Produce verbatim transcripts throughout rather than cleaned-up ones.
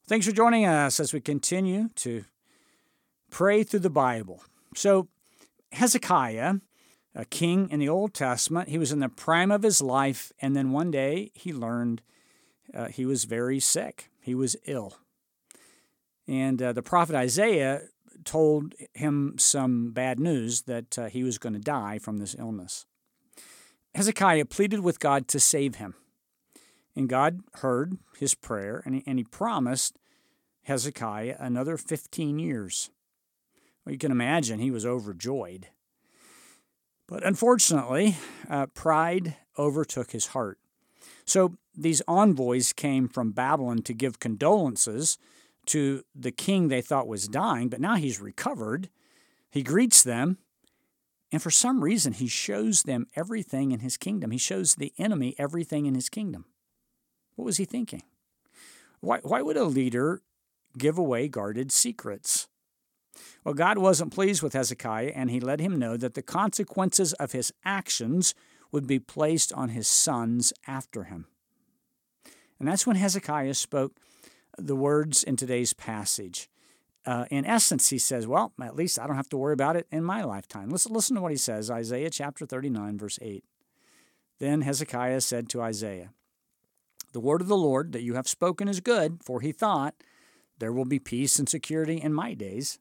Thanks for joining us as we continue to pray through the Bible. So, Hezekiah, a king in the Old Testament, he was in the prime of his life, and then one day he learned uh, he was very sick. He was ill. And uh, the prophet Isaiah told him some bad news that uh, he was going to die from this illness. Hezekiah pleaded with God to save him. And God heard his prayer, and he, and he promised Hezekiah another fifteen years. Well, you can imagine he was overjoyed. But unfortunately, uh, pride overtook his heart. So these envoys came from Babylon to give condolences to the king they thought was dying, but now he's recovered. He greets them, and for some reason, he shows them everything in his kingdom. He shows the enemy everything in his kingdom. What was he thinking? Why, why would a leader give away guarded secrets? Well, God wasn't pleased with Hezekiah, and he let him know that the consequences of his actions would be placed on his sons after him. And that's when Hezekiah spoke the words in today's passage. Uh, in essence, he says, well, at least I don't have to worry about it in my lifetime. Listen, listen to what he says, Isaiah chapter thirty-nine, verse eight. Then Hezekiah said to Isaiah, "The word of the Lord that you have spoken is good, for he thought, there will be peace and security in my days."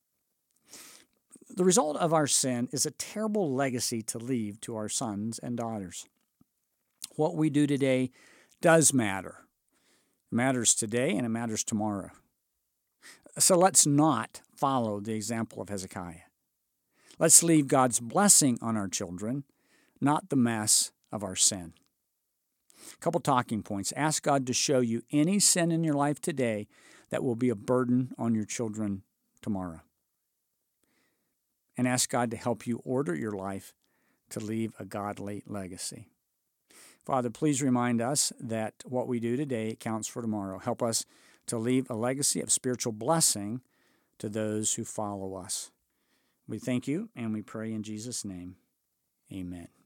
The result of our sin is a terrible legacy to leave to our sons and daughters. What we do today does matter. It matters today and it matters tomorrow. So let's not follow the example of Hezekiah. Let's leave God's blessing on our children, not the mess of our sin. A couple talking points. Ask God to show you any sin in your life today that will be a burden on your children tomorrow. And ask God to help you order your life to leave a godly legacy. Father, please remind us that what we do today counts for tomorrow. Help us to leave a legacy of spiritual blessing to those who follow us. We thank you and we pray in Jesus' name. Amen.